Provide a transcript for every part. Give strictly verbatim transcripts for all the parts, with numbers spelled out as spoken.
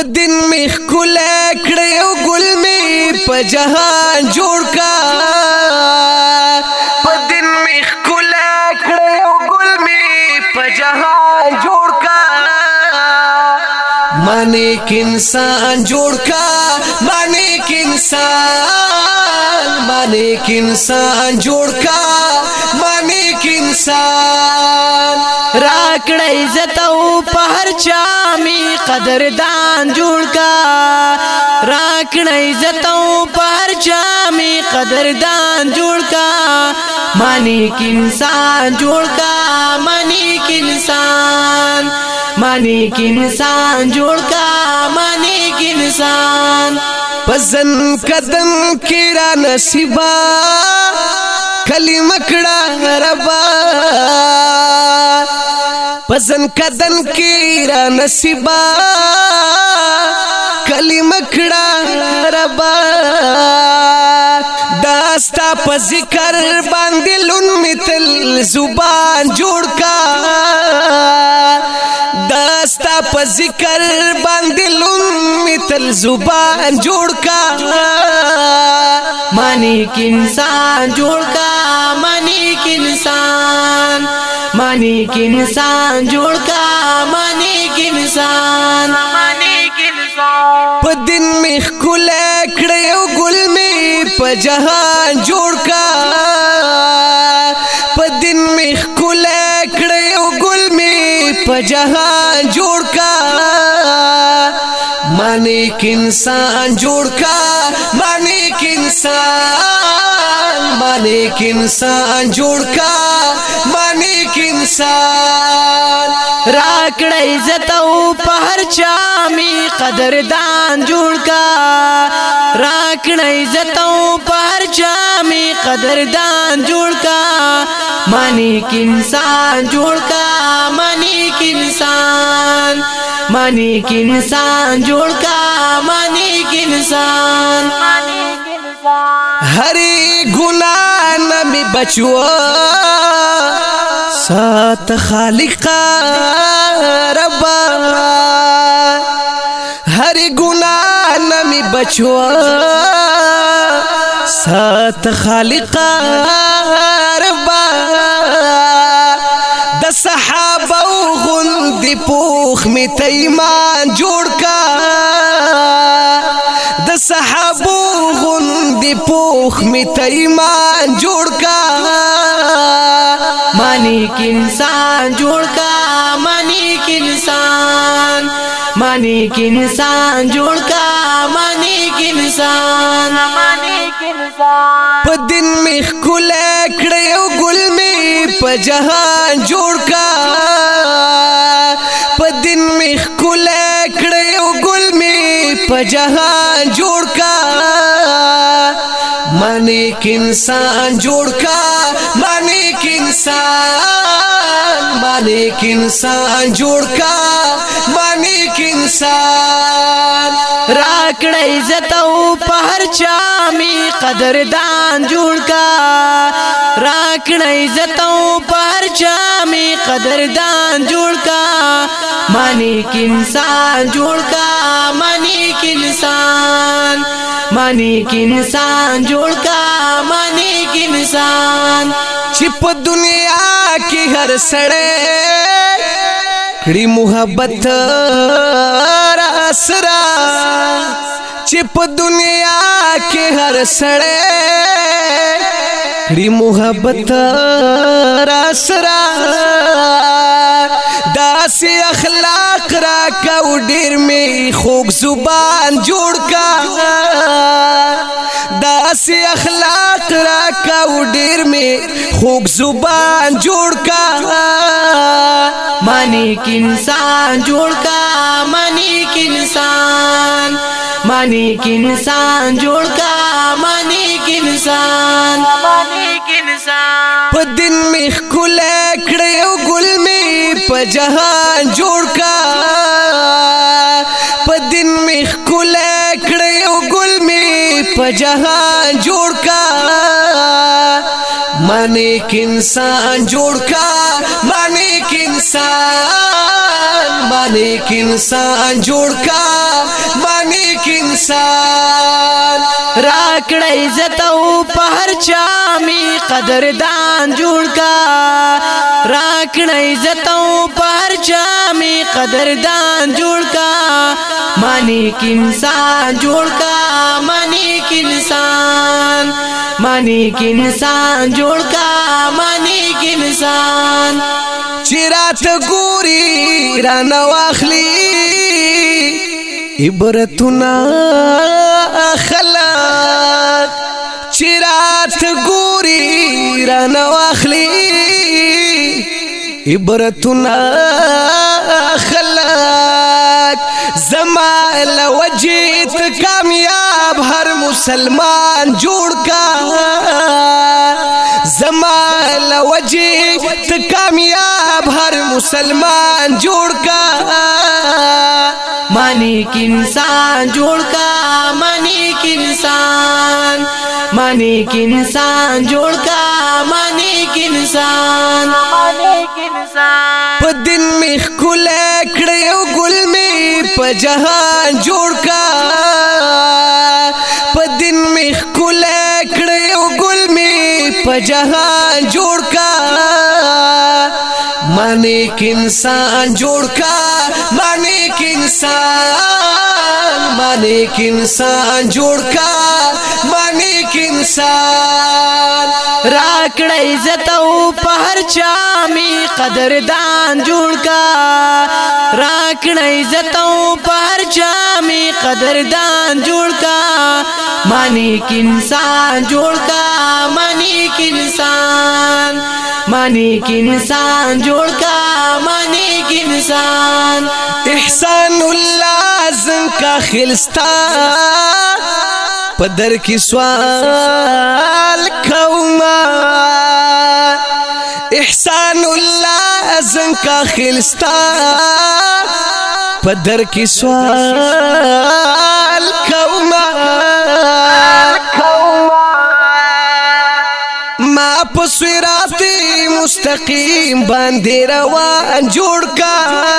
په دین می ښکلی کړی او ګل می په جهان جوړ کا په دین می ښکلی کړی او ګل می په جهان جوړ کا ما نیک انسان جوړ کا ما نیک انسان ما نیک انسان جوړ کا ما نیک انسان راکړه عزت او په هر چا می قدردان جوړ کا راکړه عزت او په هر چا می قدردان جوړ کا ما نیک انسان جوړ کا ما نیک انسان ما نیک انسان جوړ کا ما نیک انسان پزن قدم کی را نصیبا کلمه کړه ربا پزن قدم کی را نصیبا کلمه کړه ربا داستا په ذکر باندې لون مثل زبان جوړ کا داستا په ذکر باندې لون مثل زبان جوړ کا ما نیک انسان جوړ کا ما نیک انسان ما نیک انسان جوړ کا ما نیک انسان ما نیک انسان په دین می ښکلی کړی او ګل می په جهان جوړ کا په دین می ښکلی کړی او ګل می په جهان جوړ کا ما نیک انسان جوړ کا ما نیک انسان ما نیک انسان جوړ کا ما نیک انسان راکړه عزت او په هر چا می قدردان جوړ کا راکړه عزت او په هر چا می قدردان جوړ کا ما نیک انسان جوړ کا ما نیک انسان ما نیک انسان جوړ کا ما نیک انسان هری گناہ نمی بچو سات خالقا ربا هری گناہ نمی بچو سات خالقا ربا د صحابه غندی پوخ می تیمان جوړ کا د صحابه غندی پوخ می تیمان جوړ کا ما نیک انسان جوړ کا ما نیک انسان ما نیک انسان جوړ کا ما نیک انسان ما نیک انسان په دین می ښکلی کړی او ګل می په جهان جوړ کا په دین می ښکلی کړی او ګل می په جهان جوړ کا ما نیک انسان جوړ کا ما نیک انسان ما نیک انسان جوړ کا ما نیک انسان راکړه عزت او په هر چا می قدردان جوړ کا راکړه عزت او په هر چا می قدردان جوړ کا ما نیک انسان جوړ کا ما نیک انسان ما نیک انسان جوړ کا ما نیک انسان چې په دنیا کې هر سړی کړي محبت را سره چې په دنیا کې هر سړی کړي محبت را سره داسې اخلاق را کو ډېر می خوږ زبان جوړ کا داسې اخلاق را کو ډېر می خوږ زبان جوړ کا ما نیک انسان جوړ کا ما نیک انسان ما نیک انسان جوړ کا ما نیک انسان ما نیک انسان په دین می ښکلی کړی او ګل می په جهان جوړ کا په دین می ښکلی کړی او ګل می په جهان جوړ کا ما نیک انسان جوړ کا ما نیک انسان ما نیک انسان جوړ کا انسان راکړه عزت او په هر چا می قدردان جوړ کا راکړه عزت او په هر چا می قدردان جوړ کا مانیک انسان جوړ کا مانیک انسان مانیک انسان جوړ کا مانیک انسان چرات ګوري رانه واخلي عبرتنا خلق چرات ګوري رانه واخلي عبرتنا خلق زما لوجیت کامیاب هر مسلمان جوړ کا زما لوجیت کامیاب هر مسلمان جوړ کا مانیک انسان جوړ کا مانیک انسان مانیک انسان جوړ کا مانیک انسان مانیک انسان په دین مخ کول کړو ګل می په جهان جوړ کا په دین مخ کول کړو ګل می په جهان جوړ کا مانیک انسان جوړ کا مانیک انسان مانیک انسان جوړ کا مانیک انسان راکړه عزت او په هر چا می قدردان جوړ کا راکړه عزت او په هر چا می قدردان جوړ کا مانیک انسان جوړ کا مانیک انسان مانیک انسان جوړ کا مانیک انسان احسان الله زن کا خلستا پدر کی سوال کوما احسان الله زن کا خلستا پدر کی سوال کوما ما په صراط مستقیم باندې روان جوړ کا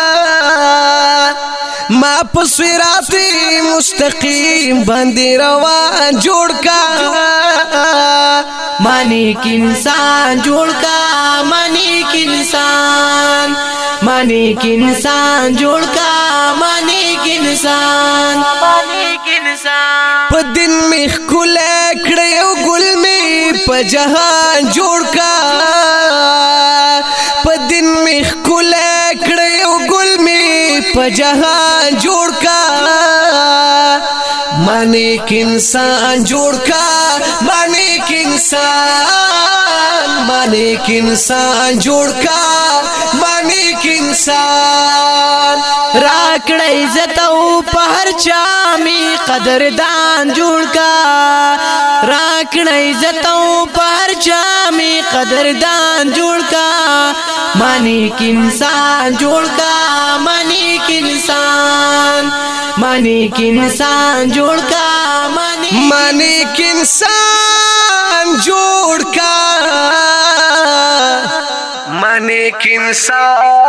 ما په صراط مستقیم باندې روان جوړ کا مانیک انسان جوړ کا مانیک انسان مانیک انسان جوړ کا مانیک انسان مانیک انسان په دین مخ کول کړو ګل می په جهان جوړ کا په دین مخ کول کړو ګل می په جهان جوړ کا مانیک انسان جوړ کا مانیک انسان مانیک انسان جوړ کا مانیک انسان راکړه عزت او په هر چا می قدردان جوړ کا راکړه عزت او په هر چا می قدردان جوړ کا مانیک انسان جوړ کا مانیک انسان مانیک انسان جوړ کا مانیک انسان جوړ کا مانیک انسان